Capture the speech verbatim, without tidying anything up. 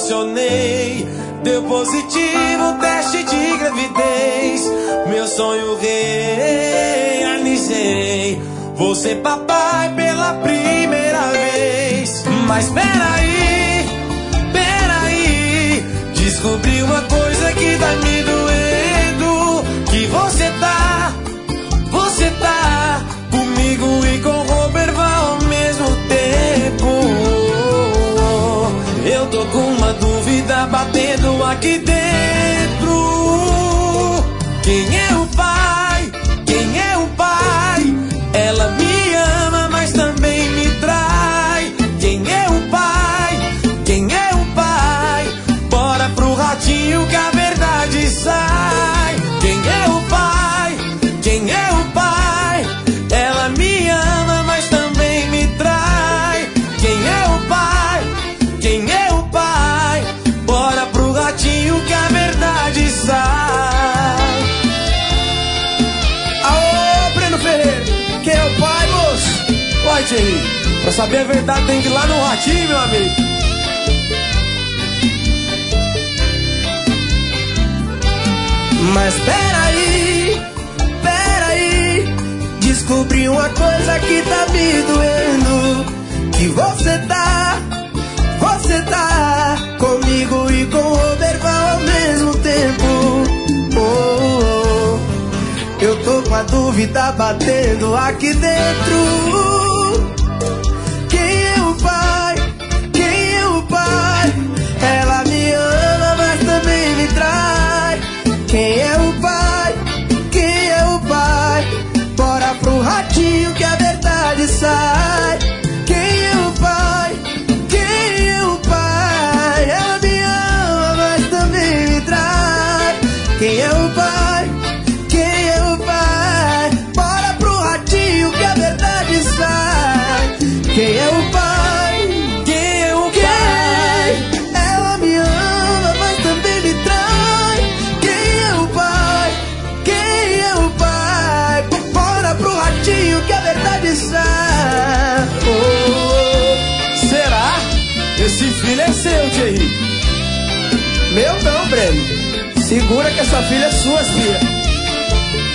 emocionei. Deu positivo, teste de gravidez. Meu sonho realizei. Vou ser papai pela primeira vez. Mas peraí, peraí, descobri uma coisa que tá me doendo. Que você tá, você tá comigo e com Roberval ao mesmo tempo. Eu tô com uma dúvida batendo aqui dentro. Quem é o pai? Quem é o pai? Ela me ama, mas também me trai. Quem é o pai? Quem é o pai? Bora pro ratinho que a verdade sai. Quem é o pai? Quem é o pai? Ela me ama, mas também me trai. Quem é o pai? Quem é o pai? Bora pro ratinho que a verdade sai. Aô, Breno Ferreira, quem é o pai, moço? Vai, Thierry, pra saber a verdade tem que ir lá no ratinho, meu amigo. Mas peraí, peraí, descobri uma coisa que tá me doendo. Que você tá, você tá comigo e com o Roberval ao mesmo tempo. Oh, oh, oh. Eu tô com a dúvida batendo aqui dentro. Quem é o pai? Quem é o pai? Ela me ama, mas também me trai. Quem é o pai? Quem é o pai? Bora pro ratinho que a verdade sai. Quem é o pai? Quem é o pai? Ela me ama, mas também me trai. Quem é o pai? Quem é o pai? Bora pro ratinho que a verdade sai. Quem é o pai? Quem é o pai? Ela me ama, mas também me trai. Quem é o pai? Quem é o pai? Bora pro ratinho que a verdade sai. Oh, oh. Será? Esse filho é seu, Thierry. Meu não, Breno. Segura que essa filha é sua, filha.